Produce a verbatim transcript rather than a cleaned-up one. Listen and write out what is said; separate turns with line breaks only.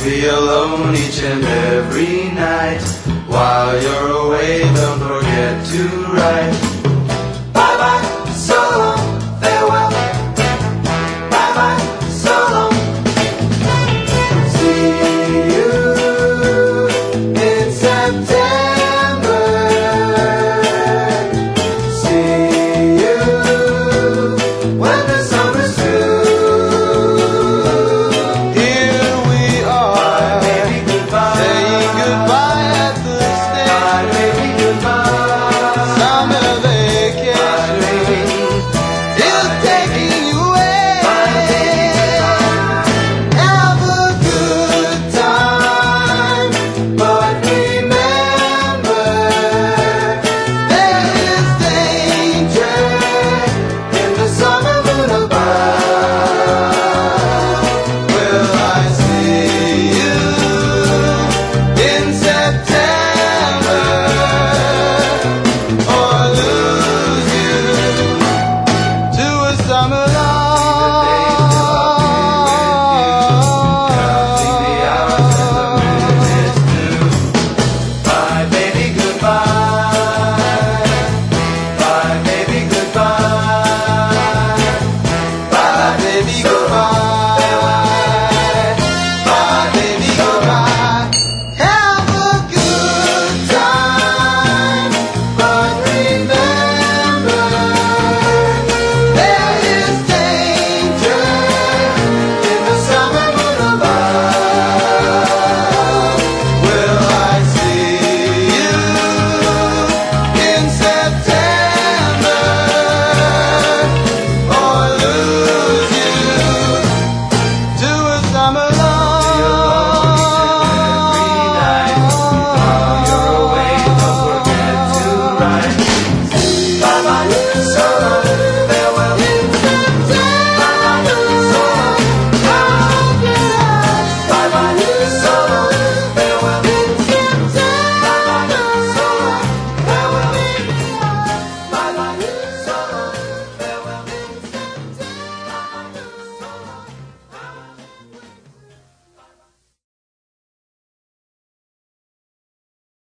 be alone each and every night. While you're away, don't forget to write. Bye bye, so long, farewell. Bye bye, so long. See you in September. See you when the summer's through.
Here we are,
Bye, baby, goodbye.
saying goodbye at the
Bye,
station.
baby, goodbye.
Summer
Bye,
vacation
baby.
is taking you away.
Bye, baby,
Have a good time, but remember there is danger
in the summer moon above.
Will I see you in September or lose you to a summer
Counting the hours and the minutes through. Bye, baby, goodbye. Bye, baby, goodbye.
Bye, baby, goodbye. Bye, baby, goodbye. Have a good time, but remember there is danger
In the summer moon above.
Will I see you in September or lose you to a summer